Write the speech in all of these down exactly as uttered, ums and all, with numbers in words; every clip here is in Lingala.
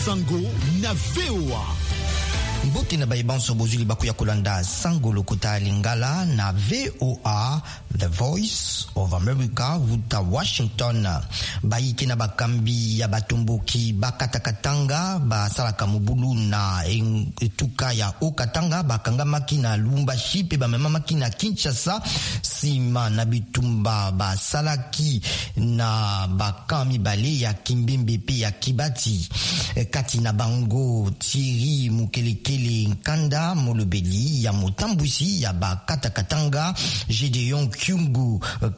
Sango na V O A. Mbote na baibanso bozuli baku ya kolanda Sango Lokota Lingala na V O A, The Voice of America, vuta Washington. Baiki na bakambi ya batumbuki bakatakatanga basalaka mubulu na etuka ya Okatanga bakanga makina Lubumbashi pe bamema makina Kinshasa sima na bitumba basalaki na bakami bale ya Kimbembe pe ya Kibati kati na bango Thierry Mukeleke Nkanda Molobeli ya Motambusi ya Bakatakatanga Gedeon Kyungu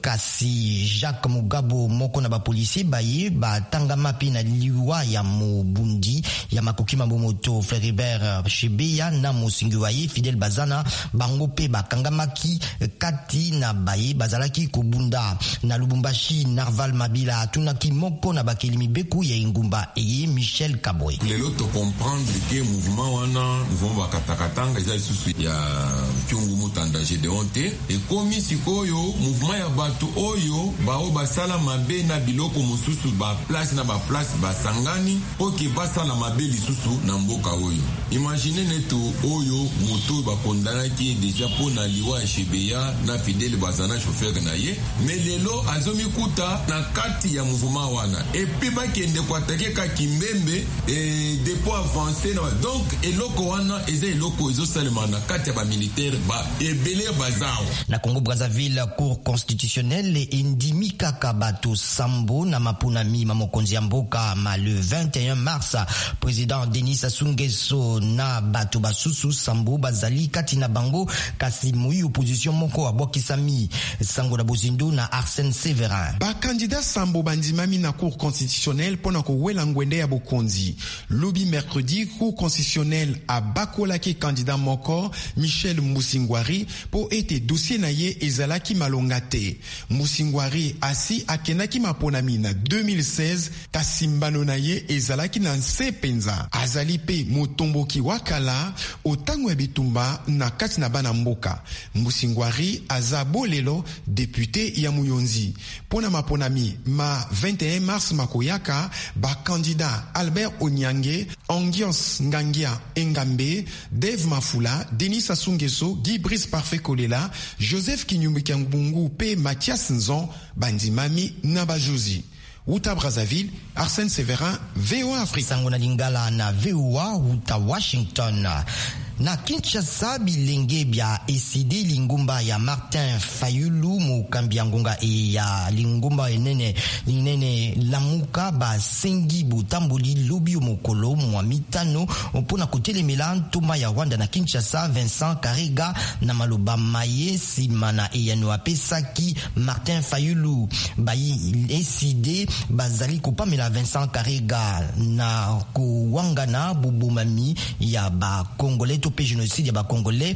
kasi Jacques Mugabo moko na ba policier baye batanga mapi na liwa ya Mobundi ya Makokima Momoto Fréribert Chebeya na Mosingiwaye Fidel Bazana bango pe bakanga maki kati na baye bazalaki kubunda na Lubumbashi Narval Mabila tunaki moko na bakelimi beku ya Ingumba eye Michel Kaboy. Lelo to comprendre que mouvement wana mouvement bakatakatanga eza lisusu ya Kyungu Mutanda Gedeon te e komi sikoyo mouvement ya bato oyo bao basala mabe na biloko mosusu ba place na ba place basangani oke basala mabe lisusu na mboka oyo. Imagine neto oyo moto bakondana ki deja pona liwa Chebeya na Fidel Bazana chauffeur na ye mais lelo azomi kuta na kati ya mouvement wana et puis bakende kwatake ka Kimbembe et depo avancer donc eloko wana eza eloko ezo salema na kati ya ba militaire ba ebele bazao na Congo Brazzaville. Cour constitutionnelle indimi kaka bato sambo na mapunami mamokonzi ya mboka ma le vingt et un mars président Denis Sassou Nguesso na bato basusu sambo bazali kati na bango kasi mui opposition moko abokisami sango na bozindo na Arsène Séverin ba candidat sambo bandimami na cour constitutionnelle pona ko wela ngwende ya bokonzi lobi mercredi. Cour constitutionnelle a bakolaki candidat moko Michel Musingwari po ete dossier na ye ezalaki malongate. Musingwari asi akenaki maponami na deux mille seize kasimbano na ye ezalaki na nse penza azali pe motomboki wakala otango ya bitumba na kati na bana mboka. Musingwari azabo lelo député ya Muyonzi pona maponami ma vingt et un mars makoyaka ba candidat Albert Onyange, Angios Ngangia Engambe, Dave Mafula, Denis Sassou Nguesso, Guy Brice Parfait Kolela, Joseph Kinyumbikangbungu P. Mathias Nzon, Bandimami Nabajosi. Uta Brazzaville, Arsène Séverin, V O A Afrique. Sango na Lingala na V O A Uta Washington. Na Kinshasa bilenge bia esidi lingumba ya Martin Fayulu mukambi ngonga e ya lingumba enene linene lamuka ba sengi butambuli lobi mokolo mwa mitano mpona kotelemela ntuma ya Rwanda na Kinshasa. Vincent Karega na maloba maye simana e yano apesaki Martin Fayulu bayi esidi bazali kopamela Vincent Karega na kuwangana bubumami ya ba Congolais pe génocide ya ba Congolais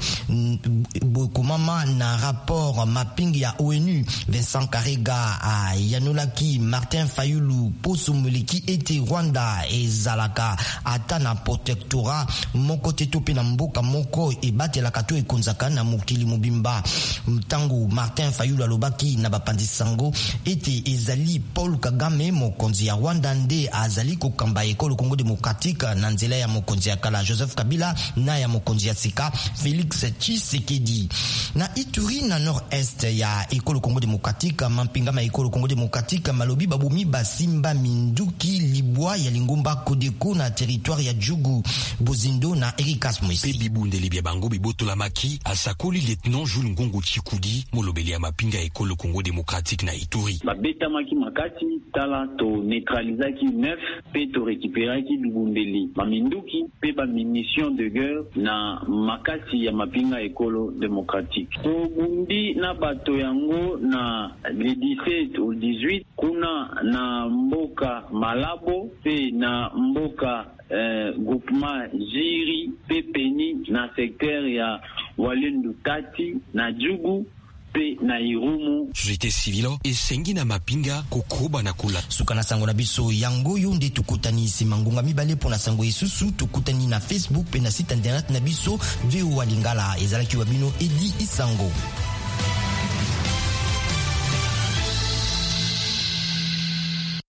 bokomama na rapport mapping ya O N U. Vincent Karega a yanolaki Martin Fayulu posumuliki ete Rwanda ezalaka ata na protectorat moko te tope na mboka moko ebatelaka to ekonzaka na mokili mobimba. Mtango Martin Fayulu alobaki na bapandi sango ete ezali Paul Kagame mokonzi ya Rwanda nde azali kokamba ekolo Congo démocratique na nzela ya mokonzi ya kala Joseph Kabila na ya mokonzi ya sika Félix Tshisekedi. Na Ituri na nord-est ya ekolo Congo démocratique mampinga ma ekolo Congo démocratique malobi babumi basimba minduki libwa ya lingumba Kodeko na territoire ya Djougou Bozindo na Erikas Moisi. Pebi bundeli bia bango biboto la maki asakoli lieutenant Jules Ngongo Chikudi molobeli ya mapinga ekolo Congo démocratique na Ituri. Babeta maki makati tala to neutralisaki neuf pe to récupéraki bibundeli maminduki pe ba munitions de guerre na makati ya mapinga ekolo démocratique. To bundi na bato yango na le dix-sept au dix-huit kuna na mboka Malabo pe na mboka eh, groupement Jiri pe peni na secteur ya Walendu Tati na Djougou pe na Irumu. Société civile esengi na mapinga kokoba na kula sukana sango na biso yango yo nde tukutani simangunga mibale pona sango isusu tukutani na Facebook pe na site internet na biso V O A Lingala ezalaki wabino Edi Isango.